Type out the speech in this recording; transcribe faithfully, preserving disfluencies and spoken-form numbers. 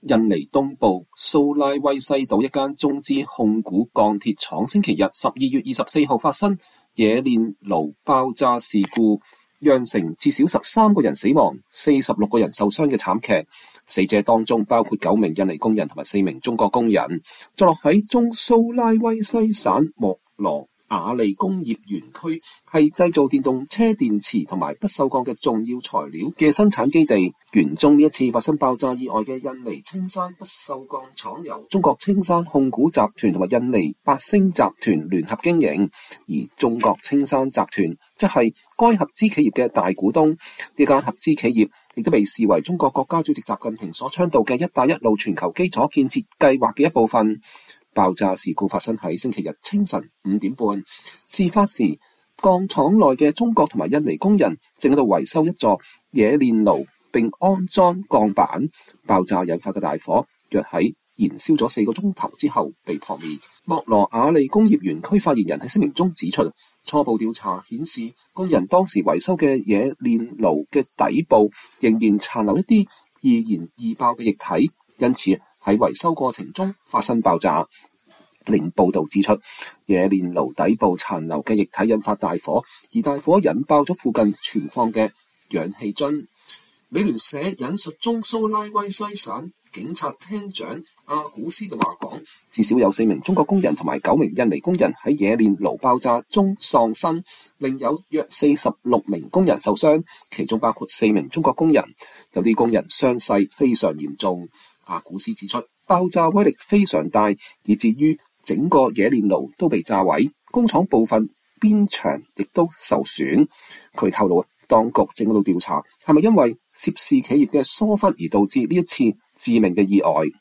印尼東部蘇拉威西島一間中資控股鋼鐵廠星期日十二月二十四號發生冶煉爐爆炸事故，釀成至少十三個人死亡、四十六個人受傷嘅慘劇。死者當中包括九名印尼工人同埋四名中國工人。坐落喺中蘇拉威西省莫羅瓦利工業園區，係製造電動車電池同埋不鏽鋼嘅重要材料嘅生產基地。園中呢一次發生爆炸意外嘅印尼青山不鏽鋼廠由中國青山控股集團同埋印尼百星集團聯合經營，而中國青山集團即係該合資企業嘅大股東。呢間合資企業亦都被視為中國國家主席習近平所倡導嘅一帶一路全球基礎建設計劃嘅一部分。爆炸事故發生喺星期日清晨五點半，事發時鋼廠內嘅中國同埋印尼工人正喺度維修一座冶煉爐並安裝鋼板。爆炸引發嘅大火約喺燃燒咗四個鐘頭之後被撲滅。莫羅瓦利工業園區發言人喺聲明中指出，初步調查顯示，工人當時維修嘅冶煉爐嘅底部仍然殘留一啲易燃易爆嘅液體，因此喺維修過程中發生爆炸。另報道指出，冶煉爐底部殘留嘅液體引發大火，而大火引爆咗附近存放嘅氧氣樽。美聯社引述中蘇拉威西省警察廳長阿古斯嘅話講，至少有四名中國工人同埋九名印尼工人喺冶煉爐爆炸中喪生，另有約四十六名工人受傷，其中包括四名中國工人，有啲工人傷勢非常嚴重。阿古斯指出，爆炸威力非常大，以至於整個冶煉爐都被炸毀，工廠部分邊牆亦都受損。佢透露，當局正喺度調查係咪因為涉事企業嘅疏忽而導致呢一次致命嘅意外。